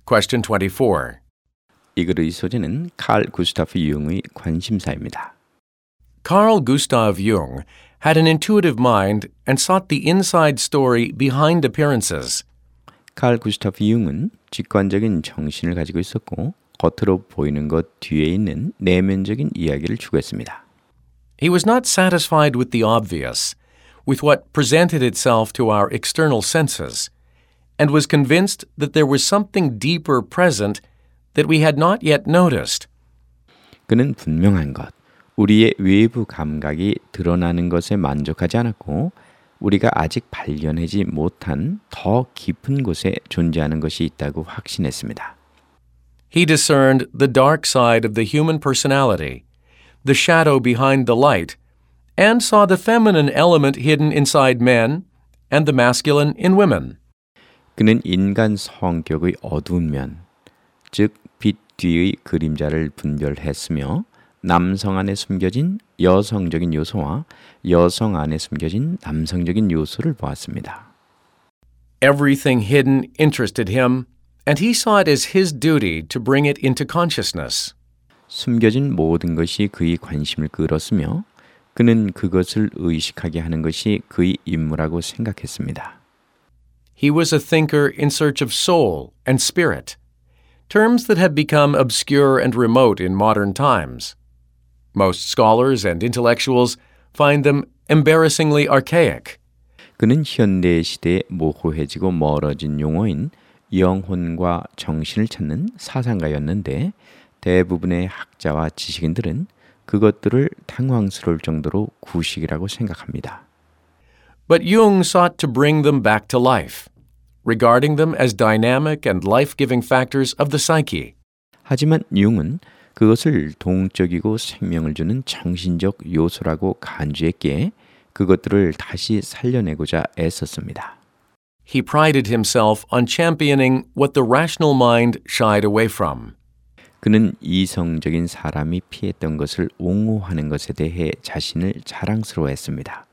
Question 24. 이 글의 소재는 칼 구스타프 융의 관심사입니다. Carl Gustav Jung had an intuitive mind and sought the inside story behind appearances. 칼 구스타프 융은 직관적인 정신을 가지고 있었고 겉으로 보이는 것 뒤에 있는 내면적인 이야기를 추구했습니다. He was not satisfied with the obvious, with what presented itself to our external senses, and was convinced that there was something deeper present that we had not yet noticed. 그는 분명한 것, 우리의 외부 감각이 드러나는 것에 만족하지 않았고 우리가 아직 발견하지 못한 더 깊은 곳에 존재하는 것이 있다고 확신했습니다. He discerned the dark side of the human personality, the shadow behind the light, and saw the feminine element hidden inside men and the masculine in women. 그는 인간 성격의 어두운 면, 즉 빛 뒤의 그림자를 분별했으며 남성 안에 숨겨진 여성적인 요소와 여성 안에 숨겨진 남성적인 요소를 보았습니다. Everything hidden interested him, and he saw it as his duty to bring it into consciousness. 숨겨진 모든 것이 그의 관심을 끌었으며 그는 그것을 의식하게 하는 것이 그의 임무라고 생각했습니다. He was a thinker in search of soul and spirit, terms that have become obscure and remote in modern times. Most scholars and intellectuals find them embarrassingly archaic. 그는 현대 시대에 모호해지고 멀어진 용어인 영혼과 정신을 찾는 사상가였는데 대부분의 학자와 지식인들은 그것들을 당황스러울 정도로 구식이라고 생각합니다. But Jung sought to bring them back to life, regarding them as dynamic and life-giving factors of the psyche. 하지만 융은 그것을 동적이고 생명을 주는 정신적 요소라고 간주했기에 그것들을 다시 살려내고자 애썼습니다. He prided himself on championing what the rational mind shied away from. 그는 이성적인 사람이 피했던 것을 옹호하는 것에 대해 자신을 자랑스러워했습니다.